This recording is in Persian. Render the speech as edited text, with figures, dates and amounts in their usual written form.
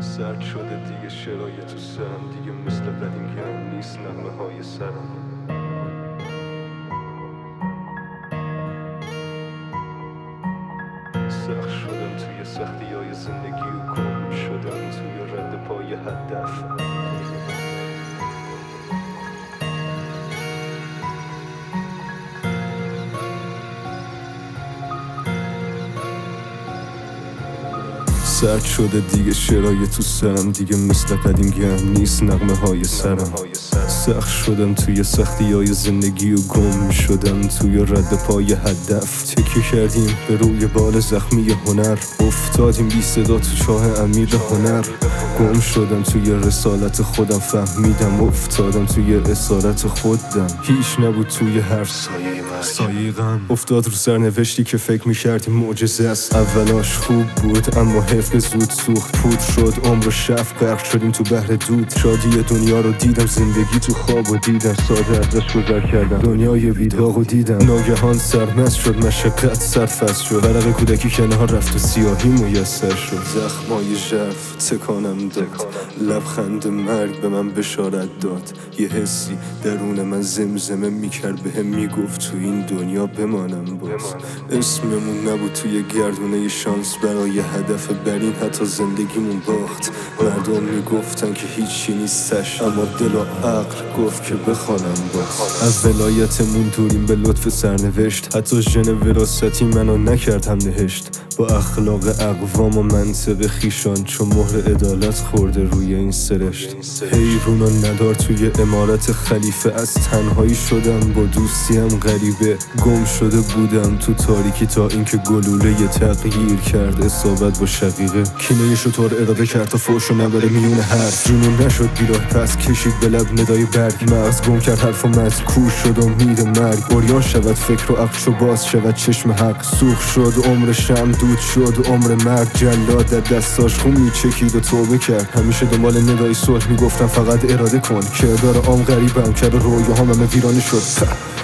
سرد شده دیگه شرای تو سرم، دیگه مثل قدیم گرم نیست نغمه های سرم. سخت شدم توی سختی های زندگی و گم شدم توی رد پای هدف. سرد شده دیگه شرای تو سرم، دیگه مثل قدیم گرم نیست نغمه های سرم. سخت شدم توی سختی های زندگی و گم شدم توی رد پای هدف. تکیه کردیم به روی بال زخمی هنر، افتادیم بی صدا تو چاه عمیق هنر. گم شدم توی رسالت خودم، فهمیدم افتادم توی اسارت خودم. هیچ نبود توی هر سایه غم، افتاد رو سرنوشتی که فکر میکردیم معجزه است. اولاش خوب بود اما حیف که زود سوخت، پود شد عمر و شف، غرق شدیم تو بحر دود. شادی دنیا رو دیدم، زندگی تو خواب و دیدم، ساده ازش گذر کردم، دنیای بیداغ و دیدم. ناگهان سرمست شد، مشقت سرفست شد، ورق کودکی کنار رفت و سیاهی میسر شد. زخمای ژرف تکانم داد، لبخند مرگ به من بشارت داد. یه حسی درون من زمزمه میکرد بهم، میگفت تو این دنیا بمانم باز. اسممون نبود توی گردونه شانس، برای هدف برین حتی زندگیمون باخت. مردم میگفتن که هیچی نیستش، اما دل و عقل گفت که بخوانم باز. از ولایتمون دوریم به لطف سرنوشت، حتی ژن وراثتی منو نکرد هم نهشت. با اخلاق اقوام و منطق خیشان، چون مهر عدالت خورده روی این سرشت. حیرونا ندار توی امارت خلیفه، از تنهایی شدم با دوستیم غریبه. گم شده بودم تو تاریکی تا اینکه گلوله ی تغییر کرد اصابت با شقیقه. کینه شطور اراده کرد تا فوشو نبره میون حرف، جنون نشد بیراه پس کشید به لب ندای برگ. مغز گم کرد حرف و مذکور شد امید مرگ. عریان شود فکر و عقل و باز شود چشم حق. سوخت شد عمر شم، دود شد عمر مرگ. جلاد در دستاش خون میچکید و توبه کرد، همیشه دنبال ندای صلح میگفتم فقط اراده کن. که داره عام غریبم کرد و رویاهام همه ویرانه شد.